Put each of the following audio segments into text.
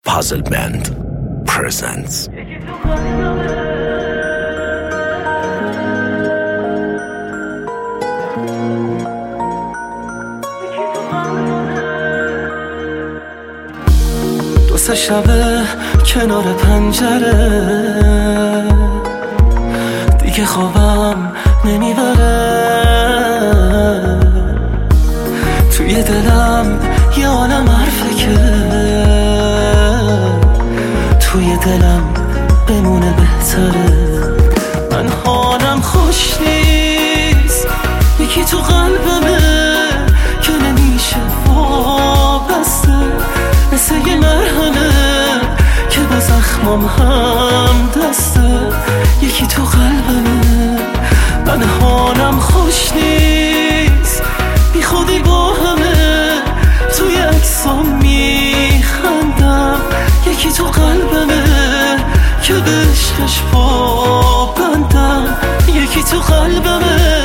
Puzzle Band presents. دو سه شبه کنار پنجره دیگه خوابم نمیبره، توی دلم یه عالم حرفه که توی دلم بمونه بهتره. من حالم خوش نیست، یکی تو قلبمه که نمیشه وابسته، مثل یه مرهمه که با زخمام هم دسته. یکی تو قلبمه، من حالم خوش نیست، بی خودی با همه توی عکسام میخندم. یکی تو قلبمه که به عشقش پابندم. یکی تو قلبمه.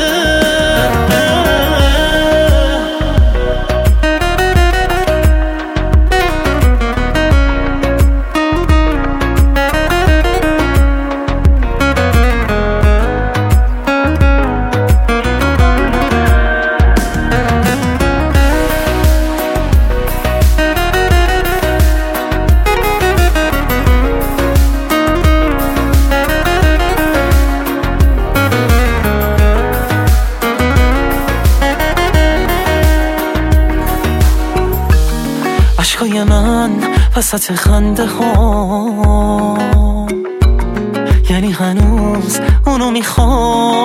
عشقای من وسط خنده ها، یعنی هنوز اونو میخوام.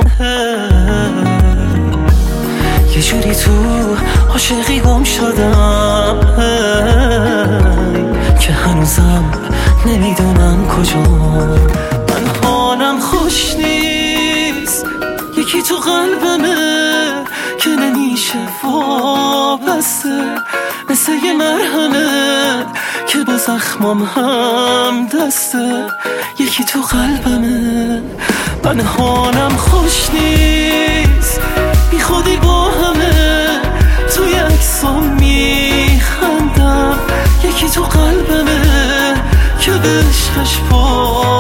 یه جوری تو عاشقی گم شدم که هنوزم نمیدونم کجا. من حالم خوش نیست، یکی تو قلبمه که نمیشه وابسته، مثل یه مرهمه که با زخمام هم دسته. یکی تو قلبمه، من حالم خوش نیست، بی خودی با همه توی عکسام میخندم. یکی تو قلبمه که به عشقش